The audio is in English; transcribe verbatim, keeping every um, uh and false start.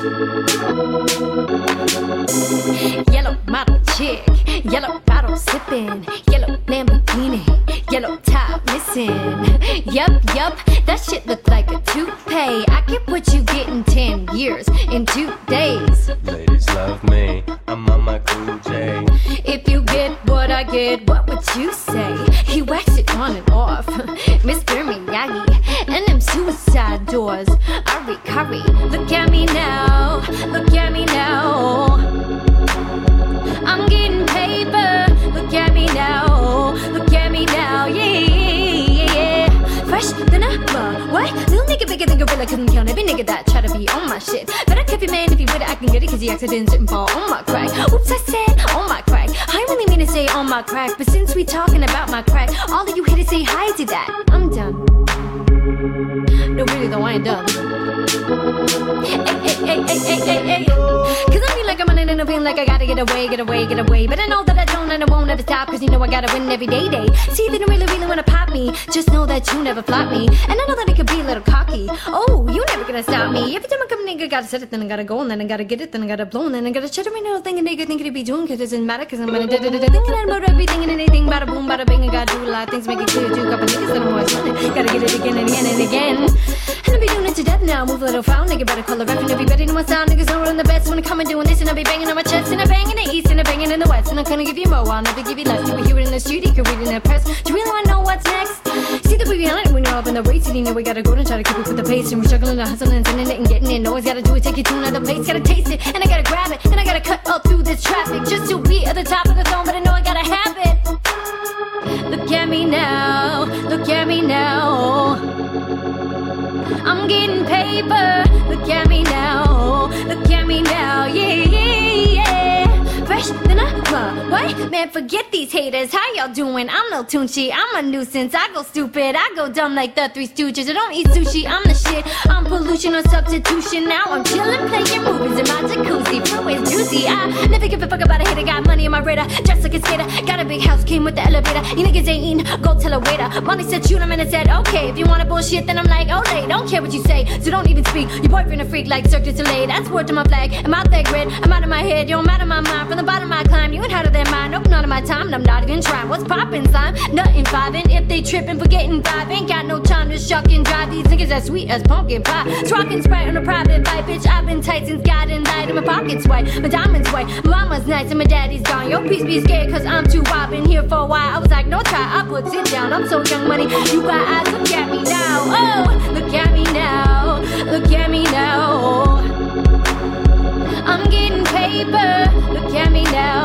Yellow model chick, yellow bottle sipping, yellow Lamborghini, yellow top missing. Yup, yup, that shit look like a toupee. I get what you get in ten years, in two days. Ladies love me, I'm on my cool J. If you get what I get, what would you say? He waxed it on and off, Mister Miyagi, and them suicide doors. Ari Kari, look at me now, look at me now. I'm getting paper, look at me now, look at me now, yeah, yeah, yeah. Fresh than ever, what? Little nigga bigger than gorilla, couldn't count every nigga that try to be on my shit. Better keep your man if he with it, I can get it, cause he accidents didn't fall on my crack. Oops, I said on my crack, I really mean to say on my crack, but since we talking about my crack, all of you here to say hi to that. I'm done. No, really though, I ain't done. Hey, hey, hey, hey, hey, hey, hey. Cause I feel like I'm running in a pain, like I gotta get away, get away, get away. But I know that I don't and I won't ever stop, cause you know I gotta win every day, day. See, they don't really, really wanna pop me, just know that you never flop me. And I know that it could be a little cocky, oh, you never gonna stop me. Every time I come, nigga, gotta set it, then I gotta go, and then I gotta get it, then I gotta blow, and then I gotta shut every little thing a nigga think it'd be doing, cause it doesn't matter, cause I'm gonna da da da da. Thinking about everything and anything, bada boom, bada bang, I gotta do a lot of things, make it clear to a couple niggas that I'm always running. Gotta get it again and again and again. And I be doing it to death now, move a little foul, nigga better call the ref and everybody know my sound. Niggas know I'm the best when I come and doing this, and I be banging on my chest, and I bang in the east, and I banging in the west, and I'm gonna give you more, I'll never give you less. You can hear it in the studio, you can read it in the press. Do you really wanna know what's next? See that we be on it when you're up in the race, and you know we gotta go and try to keep up with the pace, and we're struggling to hustle and sending it and getting it. Always gotta do it, take it to another place, gotta taste it, and I gotta grab it, and I gotta cut all through this traffic just to be at the top of the throne, but I know I gotta have it. Look at me now, look at me now. I'm getting paper, look at me now, look at me now, yeah, yeah, yeah. Fresh than a uh, what? Man, forget these haters, how y'all doing? I'm no Tunchi, I'm a nuisance, I go stupid, I go dumb like the Three Stooges. I don't eat sushi, I'm the shit, I'm pollution or substitution. Now I'm chillin', playing movies in my jacuzzi, flow is juicy. I never give a fuck about a hater, got money on my radar, dressed like a skater, got a big house, came with the elevator. You niggas ain't eatin', go tell a waiter. Molly said shoot him and I said okay, if you wanna bullshit then I'm like oh they don't care what you say, so don't even speak. Your boyfriend a freak like Cirque du Soleil, that's word to my flag. I'm out there grid, I'm out of my head, you don't matter my mind. From the bottom I climb, you ain't out of their mind. Nope, none of my time, and I'm not even trying. What's poppin', slime? Nothing vibing. If they trippin', forgetting five. Ain't got no time to shuck and drive. These niggas as sweet as pumpkin pie. It's rockin' Sprite on a private bike, bitch. I've been tight since God and light. And my pockets white, my diamonds white. My mama's nice and my daddy's gone. Yo, please be scared, cause I'm too wild. Been here for a while. I was like, no try, I put it down. I'm so young money. You got eyes, look at me now. Oh, look at me now. Look at me now. I'm getting paper. Look at me now.